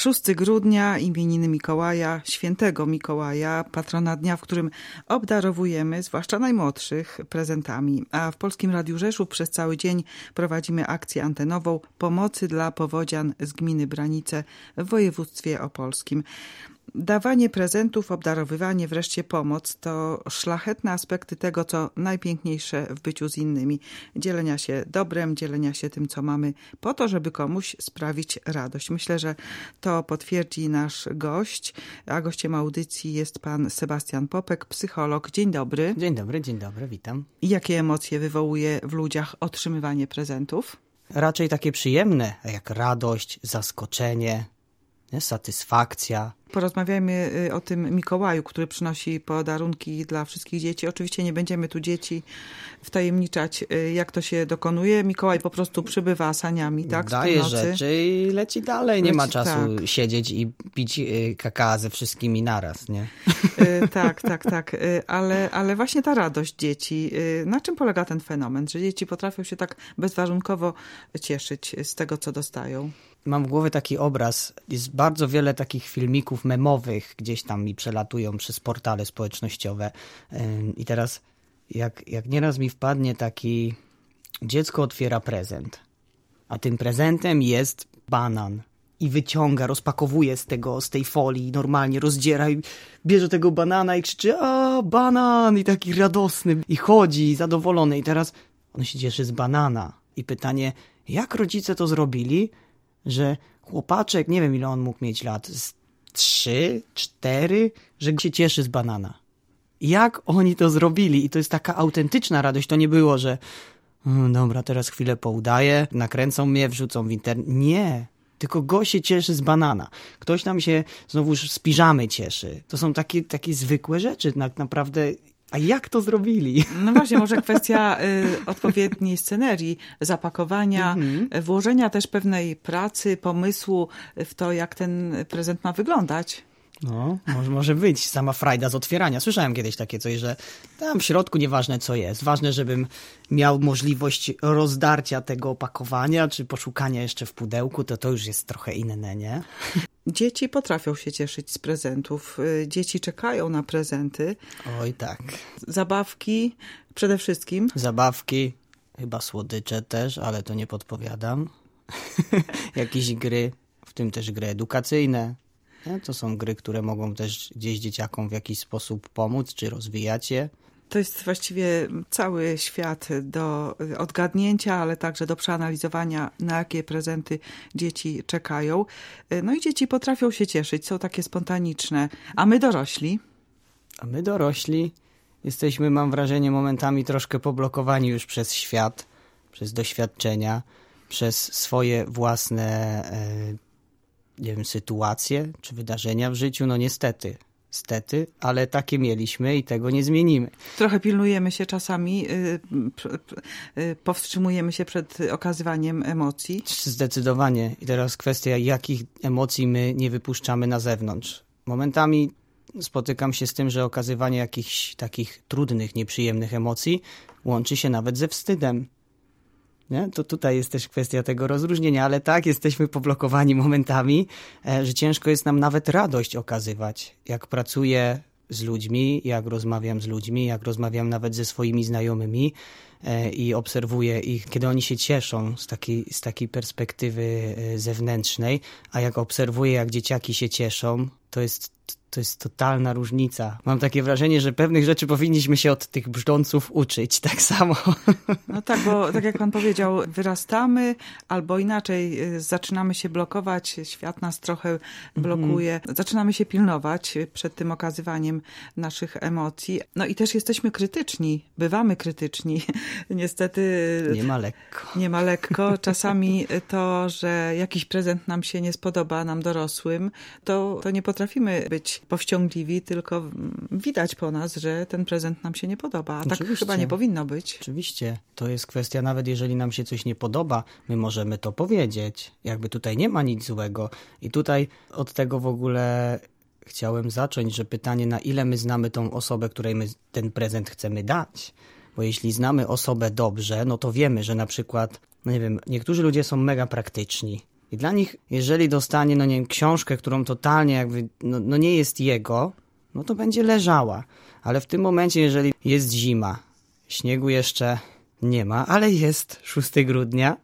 6 grudnia, imieniny Mikołaja, świętego Mikołaja, patrona dnia, w którym obdarowujemy, zwłaszcza najmłodszych, prezentami. A w Polskim Radiu Rzeszów przez cały dzień prowadzimy akcję antenową pomocy dla powodzian z gminy Branice w województwie opolskim. Dawanie prezentów, obdarowywanie, wreszcie pomoc to szlachetne aspekty tego, co najpiękniejsze w byciu z innymi. Dzielenia się dobrem, dzielenia się tym, co mamy, po to, żeby komuś sprawić radość. Myślę, że to potwierdzi nasz gość, a gościem audycji jest pan Sebastian Popek, psycholog. Dzień dobry. Dzień dobry, witam. I jakie emocje wywołuje w ludziach otrzymywanie prezentów? Raczej takie przyjemne, jak radość, zaskoczenie, satysfakcja. Porozmawiajmy o tym Mikołaju, który przynosi podarunki dla wszystkich dzieci. Oczywiście nie będziemy tu dzieci wtajemniczać, jak to się dokonuje. Mikołaj po prostu przybywa saniami, tak? Daje rzeczy i leci dalej. Nie ma czasu siedzieć i pić kakao ze wszystkimi naraz, nie? Tak. Ale właśnie ta radość dzieci. Na czym polega ten fenomen, że dzieci potrafią się tak bezwarunkowo cieszyć z tego, co dostają? Mam w głowie taki obraz. Jest bardzo wiele takich filmików memowych, gdzieś tam mi przelatują przez portale społecznościowe. I teraz jak nieraz mi wpadnie taki... Dziecko otwiera prezent, a tym prezentem jest banan. I wyciąga, rozpakowuje z tej folii, normalnie rozdziera i bierze tego banana i krzyczy: a, banan! I taki radosny. I chodzi zadowolony. I teraz on się cieszy z banana. I pytanie, jak rodzice to zrobili, że chłopaczek, nie wiem ile on mógł mieć lat, 3, 4, że się cieszy z banana. Jak oni to zrobili? I to jest taka autentyczna radość. To nie było, że dobra, teraz chwilę poudaję, nakręcą mnie, wrzucą w internet. Nie, tylko go się cieszy z banana. Ktoś tam się znowuż z piżamy cieszy. To są takie zwykłe rzeczy, naprawdę. A jak to zrobili? No właśnie, może kwestia odpowiedniej scenerii, zapakowania, włożenia też pewnej pracy, pomysłu w to, jak ten prezent ma wyglądać. No, może być sama frajda z otwierania. Słyszałem kiedyś takie coś, że tam w środku nieważne co jest. Ważne, żebym miał możliwość rozdarcia tego opakowania, czy poszukania jeszcze w pudełku, to już jest trochę inne, nie? Dzieci potrafią się cieszyć z prezentów. Dzieci czekają na prezenty. Oj tak. Zabawki przede wszystkim. Zabawki, chyba słodycze też, ale to nie podpowiadam. Jakieś gry, w tym też gry edukacyjne. To są gry, które mogą też gdzieś dzieciakom w jakiś sposób pomóc, czy rozwijać je. To jest właściwie cały świat do odgadnięcia, ale także do przeanalizowania, na jakie prezenty dzieci czekają. No i dzieci potrafią się cieszyć, są takie spontaniczne. A my dorośli? A my dorośli jesteśmy, mam wrażenie, momentami troszkę poblokowani już przez świat, przez doświadczenia, przez swoje własne sytuacje czy wydarzenia w życiu. No niestety, ale takie mieliśmy i tego nie zmienimy. Trochę pilnujemy się czasami, powstrzymujemy się przed okazywaniem emocji. Zdecydowanie. I teraz kwestia, jakich emocji my nie wypuszczamy na zewnątrz. Momentami spotykam się z tym, że okazywanie jakichś takich trudnych, nieprzyjemnych emocji łączy się nawet ze wstydem. Nie? To tutaj jest też kwestia tego rozróżnienia, ale tak, jesteśmy poblokowani momentami, że ciężko jest nam nawet radość okazywać. Jak pracuję z ludźmi, jak rozmawiam z ludźmi, jak rozmawiam nawet ze swoimi znajomymi i obserwuję ich, kiedy oni się cieszą z takiej perspektywy zewnętrznej, a jak obserwuję, jak dzieciaki się cieszą, to jest totalna różnica. Mam takie wrażenie, że pewnych rzeczy powinniśmy się od tych brzdąców uczyć, tak samo. No tak, bo tak jak pan powiedział, wyrastamy albo inaczej zaczynamy się blokować, świat nas trochę blokuje, zaczynamy się pilnować przed tym okazywaniem naszych emocji. No i też jesteśmy krytyczni, bywamy krytyczni. Niestety nie ma lekko. Czasami to, że jakiś prezent nam się nie spodoba, nam dorosłym, to nie potrafimy być powściągliwi, tylko widać po nas, że ten prezent nam się nie podoba. A tak chyba nie powinno być. Oczywiście. To jest kwestia, nawet jeżeli nam się coś nie podoba, my możemy to powiedzieć. Jakby tutaj nie ma nic złego. I tutaj od tego w ogóle chciałem zacząć, że pytanie, na ile my znamy tą osobę, której my ten prezent chcemy dać. Bo jeśli znamy osobę dobrze, no to wiemy, że na przykład, no nie wiem, niektórzy ludzie są mega praktyczni. I dla nich, jeżeli dostanie, no nie wiem, książkę, którą totalnie jakby, no nie jest jego, no to będzie leżała. Ale w tym momencie, jeżeli jest zima, śniegu jeszcze nie ma, ale jest 6 grudnia,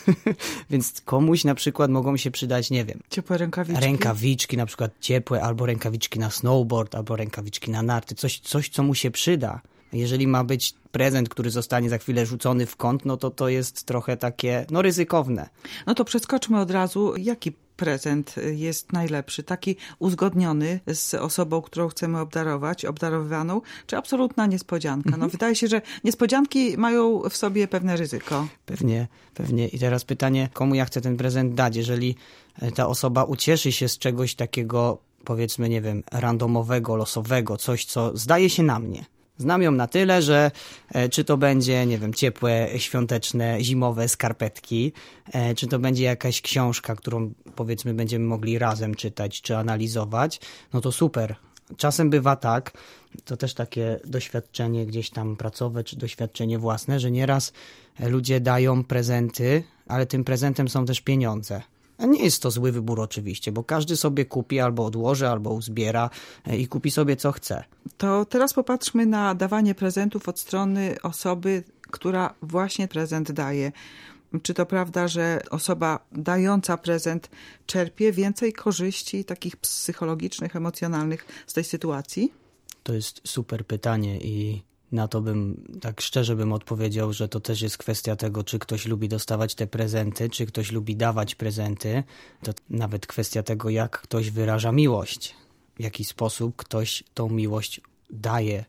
więc komuś na przykład mogą się przydać, nie wiem, ciepłe rękawiczki. Rękawiczki na przykład ciepłe, albo rękawiczki na snowboard, albo rękawiczki na narty, coś co mu się przyda. Jeżeli ma być prezent, który zostanie za chwilę rzucony w kąt, no to jest trochę takie, no ryzykowne. No to przeskoczmy od razu, jaki prezent jest najlepszy? Taki uzgodniony z osobą, którą chcemy obdarować, obdarowywaną, czy absolutna niespodzianka? No wydaje się, że niespodzianki mają w sobie pewne ryzyko. Pewnie. I teraz pytanie, komu ja chcę ten prezent dać? Jeżeli ta osoba ucieszy się z czegoś takiego, powiedzmy, nie wiem, randomowego, losowego, coś, co zdaje się na mnie. Znam ją na tyle, że czy to będzie, nie wiem, ciepłe, świąteczne, zimowe skarpetki, czy to będzie jakaś książka, którą powiedzmy będziemy mogli razem czytać czy analizować, no to super. Czasem bywa tak, to też takie doświadczenie gdzieś tam pracowe czy doświadczenie własne, że nieraz ludzie dają prezenty, ale tym prezentem są też pieniądze. A nie jest to zły wybór oczywiście, bo każdy sobie kupi albo odłoży, albo uzbiera i kupi sobie co chce. To teraz popatrzmy na dawanie prezentów od strony osoby, która właśnie prezent daje. Czy to prawda, że osoba dająca prezent czerpie więcej korzyści takich psychologicznych, emocjonalnych z tej sytuacji? To jest super pytanie i na to bym, tak szczerze bym odpowiedział, że to też jest kwestia tego, czy ktoś lubi dostawać te prezenty, czy ktoś lubi dawać prezenty. To nawet kwestia tego, jak ktoś wyraża miłość, w jaki sposób ktoś tą miłość daje.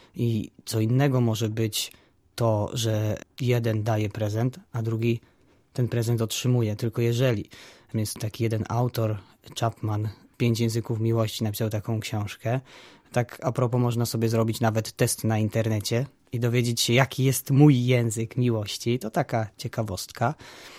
I co innego może być to, że jeden daje prezent, a drugi ten prezent otrzymuje. Tylko jeżeli jest taki jeden autor, Chapman, 5 języków miłości, napisał taką książkę. Tak a propos można sobie zrobić nawet test na internecie i dowiedzieć się, jaki jest mój język miłości. To taka ciekawostka.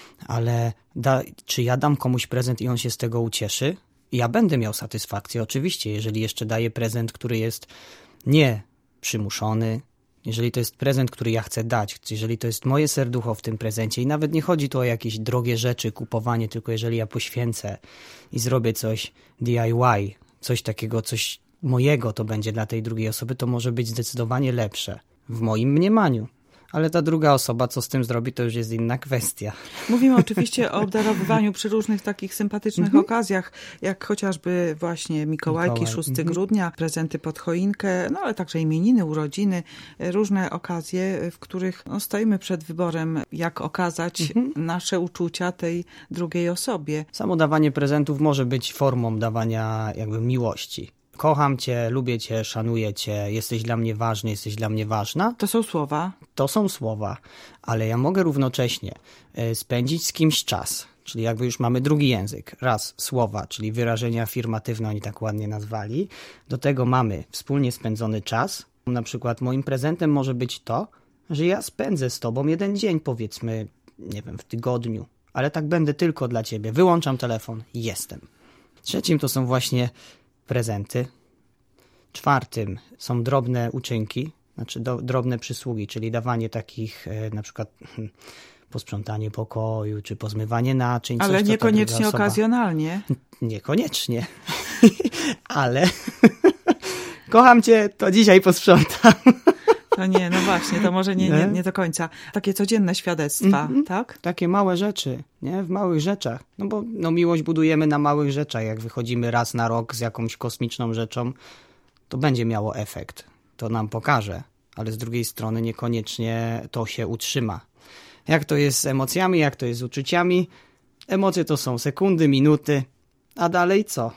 Ale czy ja dam komuś prezent i on się z tego ucieszy? Ja będę miał satysfakcję, oczywiście, jeżeli jeszcze daję prezent, który jest nie przymuszony, jeżeli to jest prezent, który ja chcę dać, jeżeli to jest moje serducho w tym prezencie i nawet nie chodzi tu o jakieś drogie rzeczy, kupowanie, tylko jeżeli ja poświęcę i zrobię coś DIY, coś takiego, coś mojego to będzie dla tej drugiej osoby, to może być zdecydowanie lepsze w moim mniemaniu. Ale ta druga osoba, co z tym zrobi, to już jest inna kwestia. Mówimy oczywiście o obdarowywaniu przy różnych takich sympatycznych okazjach, jak chociażby właśnie Mikołajki, 6 grudnia, prezenty pod choinkę, no ale także imieniny, urodziny, różne okazje, w których stoimy przed wyborem, jak okazać nasze uczucia tej drugiej osobie. Samo dawanie prezentów może być formą dawania jakby miłości. Kocham cię, lubię cię, szanuję cię, jesteś dla mnie ważny, jesteś dla mnie ważna. To są słowa. To są słowa, ale ja mogę równocześnie spędzić z kimś czas, czyli jakby już mamy drugi język. Raz słowa, czyli wyrażenia afirmatywne, oni tak ładnie nazwali. Do tego mamy wspólnie spędzony czas. Na przykład moim prezentem może być to, że ja spędzę z tobą jeden dzień, powiedzmy, nie wiem, w tygodniu, ale tak będę tylko dla ciebie. Wyłączam telefon i jestem. Trzecim to są właśnie prezenty. 4 są drobne uczynki, znaczy drobne przysługi, czyli dawanie takich na przykład posprzątanie pokoju, czy pozmywanie naczyń. Ale coś, niekoniecznie okazjonalnie. Niekoniecznie, ale kocham cię, to dzisiaj posprzątam. To nie, no właśnie, to może nie do końca. Takie codzienne świadectwa, tak? Takie małe rzeczy, nie? W małych rzeczach. No bo miłość budujemy na małych rzeczach. Jak wychodzimy raz na rok z jakąś kosmiczną rzeczą, to będzie miało efekt. To nam pokaże. Ale z drugiej strony niekoniecznie to się utrzyma. Jak to jest z emocjami, jak to jest z uczuciami? Emocje to są sekundy, minuty, a dalej co?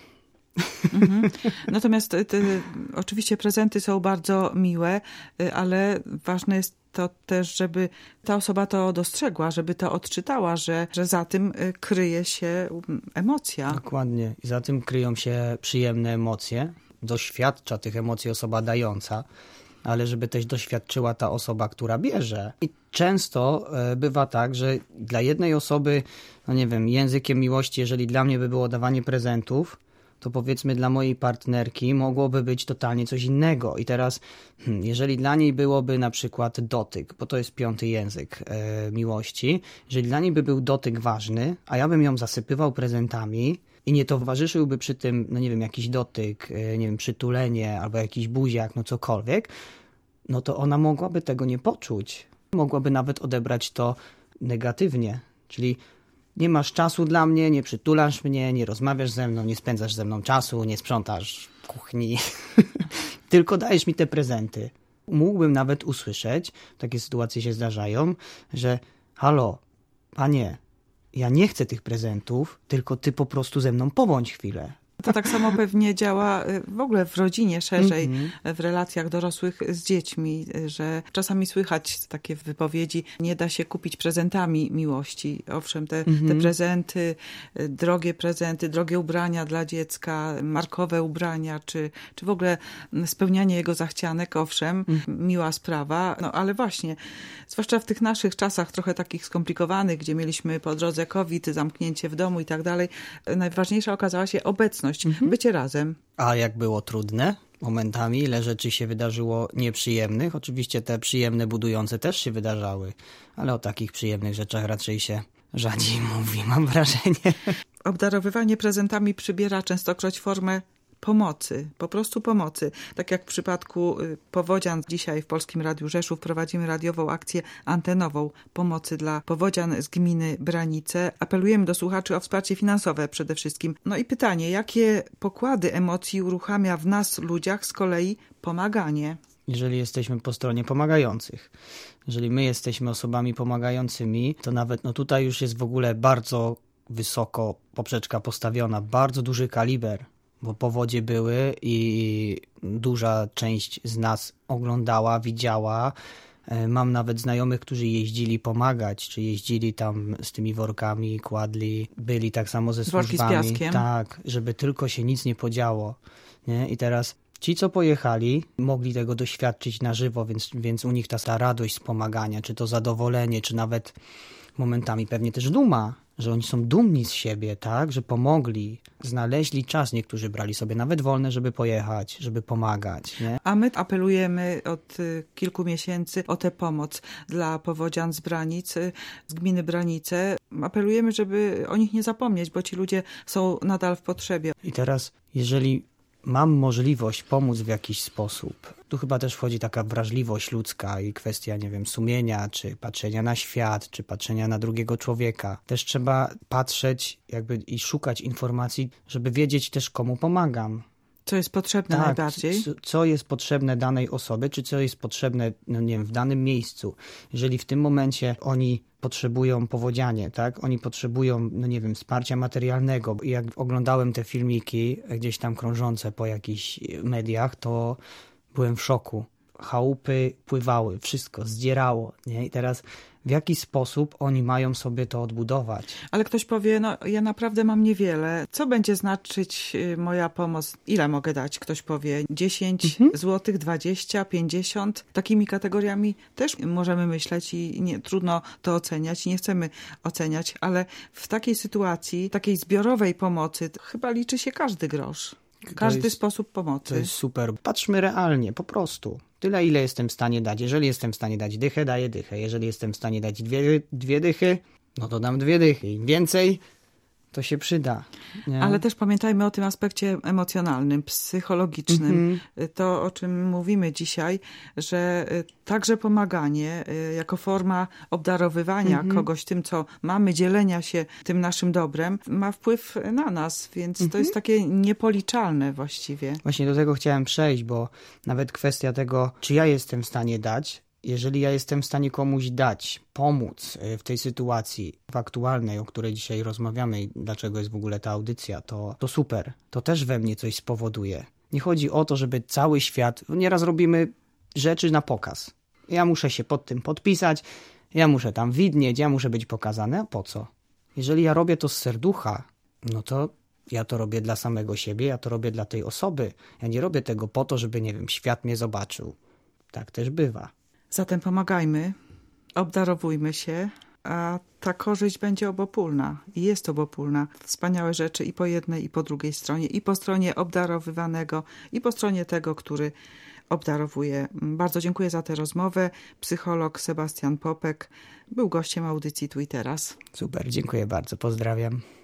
Natomiast oczywiście prezenty są bardzo miłe, ale ważne jest to też, żeby ta osoba to dostrzegła, żeby to odczytała, że za tym kryje się emocja. Dokładnie. I za tym kryją się przyjemne emocje. Doświadcza tych emocji osoba dająca, ale żeby też doświadczyła ta osoba, która bierze. I często bywa tak, że dla jednej osoby, no nie wiem, językiem miłości, jeżeli dla mnie by było dawanie prezentów, to powiedzmy dla mojej partnerki mogłoby być totalnie coś innego. I teraz, jeżeli dla niej byłoby na przykład dotyk, bo to jest 5. język miłości, jeżeli dla niej by był dotyk ważny, a ja bym ją zasypywał prezentami i nie towarzyszyłby przy tym, no nie wiem, jakiś dotyk, nie wiem, przytulenie albo jakiś buziak, no cokolwiek, no to ona mogłaby tego nie poczuć. Mogłaby nawet odebrać to negatywnie, czyli nie masz czasu dla mnie, nie przytulasz mnie, nie rozmawiasz ze mną, nie spędzasz ze mną czasu, nie sprzątasz kuchni, tylko dajesz mi te prezenty. Mógłbym nawet usłyszeć, takie sytuacje się zdarzają, że halo, panie, ja nie chcę tych prezentów, tylko ty po prostu ze mną pobądź chwilę. To tak samo pewnie działa w ogóle w rodzinie szerzej, w relacjach dorosłych z dziećmi, że czasami słychać takie wypowiedzi, nie da się kupić prezentami miłości. Owszem, te prezenty, drogie ubrania dla dziecka, markowe ubrania, czy w ogóle spełnianie jego zachcianek, owszem, miła sprawa, no ale właśnie, zwłaszcza w tych naszych czasach trochę takich skomplikowanych, gdzie mieliśmy po drodze COVID, zamknięcie w domu i tak dalej, najważniejsza okazała się obecność. Bycie razem. A jak było trudne? Momentami ile rzeczy się wydarzyło nieprzyjemnych. Oczywiście te przyjemne, budujące też się wydarzały, ale o takich przyjemnych rzeczach raczej się rzadziej mówi, mam wrażenie. Obdarowywanie prezentami przybiera częstokroć formę pomocy, po prostu pomocy. Tak jak w przypadku powodzian, dzisiaj w Polskim Radiu Rzeszów prowadzimy radiową akcję antenową pomocy dla powodzian z gminy Branice. Apelujemy do słuchaczy o wsparcie finansowe przede wszystkim. No i pytanie, jakie pokłady emocji uruchamia w nas, ludziach, z kolei pomaganie? Jeżeli jesteśmy po stronie pomagających, jeżeli my jesteśmy osobami pomagającymi, to nawet tutaj już jest w ogóle bardzo wysoko poprzeczka postawiona, bardzo duży kaliber. Bo powodzie były i duża część z nas oglądała, widziała. Mam nawet znajomych, którzy jeździli pomagać, czy jeździli tam z tymi workami, kładli, byli tak samo ze służbami. Worki z piaskiem. Tak, żeby tylko się nic nie podziało. Nie? I teraz ci, co pojechali, mogli tego doświadczyć na żywo, więc u nich ta radość z pomagania, czy to zadowolenie, czy nawet momentami pewnie też duma, że oni są dumni z siebie, tak, że pomogli, znaleźli czas, niektórzy brali sobie nawet wolne, żeby pojechać, żeby pomagać. Nie? A my apelujemy od kilku miesięcy o tę pomoc dla powodzian z Branic, z gminy Branice. Apelujemy, żeby o nich nie zapomnieć, bo ci ludzie są nadal w potrzebie. I teraz, jeżeli mam możliwość pomóc w jakiś sposób, tu chyba też wchodzi taka wrażliwość ludzka i kwestia, nie wiem, sumienia, czy patrzenia na świat, czy patrzenia na drugiego człowieka. Też trzeba patrzeć jakby i szukać informacji, żeby wiedzieć też, komu pomagam. Co jest potrzebne najbardziej? Co jest potrzebne danej osobie, czy co jest potrzebne, no nie wiem, w danym miejscu. Jeżeli w tym momencie oni potrzebują powodzianie, tak? Oni potrzebują, no nie wiem, wsparcia materialnego. I jak oglądałem te filmiki gdzieś tam krążące po jakichś mediach, to byłem w szoku. Chałupy pływały, wszystko zdzierało, nie? I teraz w jaki sposób oni mają sobie to odbudować? Ale ktoś powie, no ja naprawdę mam niewiele. Co będzie znaczyć moja pomoc? Ile mogę dać? Ktoś powie 10 złotych, 20, 50. Takimi kategoriami też możemy myśleć i trudno to oceniać. Nie chcemy oceniać, ale w takiej sytuacji, takiej zbiorowej pomocy chyba liczy się każdy grosz. Każdy sposób pomocy. To jest super. Patrzmy realnie, po prostu. Tyle, ile jestem w stanie dać. Jeżeli jestem w stanie dać dychę, daję dychę. Jeżeli jestem w stanie dać dwie dychy, no to dam 2 dychy. Im więcej, to się przyda. Nie? Ale też pamiętajmy o tym aspekcie emocjonalnym, psychologicznym. To, o czym mówimy dzisiaj, że także pomaganie jako forma obdarowywania kogoś tym, co mamy, dzielenia się tym naszym dobrem, ma wpływ na nas, więc to jest takie niepoliczalne właściwie. Właśnie do tego chciałem przejść, bo nawet kwestia tego, czy ja jestem w stanie dać, jeżeli ja jestem w stanie komuś dać, pomóc w tej sytuacji aktualnej, o której dzisiaj rozmawiamy i dlaczego jest w ogóle ta audycja, to super. To też we mnie coś spowoduje. Nie chodzi o to, żeby cały świat... Nieraz robimy rzeczy na pokaz. Ja muszę się pod tym podpisać, ja muszę tam widnieć, ja muszę być pokazany. A po co? Jeżeli ja robię to z serducha, no to ja to robię dla samego siebie, ja to robię dla tej osoby. Ja nie robię tego po to, żeby, nie wiem, świat mnie zobaczył. Tak też bywa. Zatem pomagajmy, obdarowujmy się, a ta korzyść będzie obopólna i jest obopólna. Wspaniałe rzeczy i po jednej, i po drugiej stronie, i po stronie obdarowywanego, i po stronie tego, który obdarowuje. Bardzo dziękuję za tę rozmowę. Psycholog Sebastian Popek był gościem audycji Tu i Teraz. Super, dziękuję bardzo, pozdrawiam.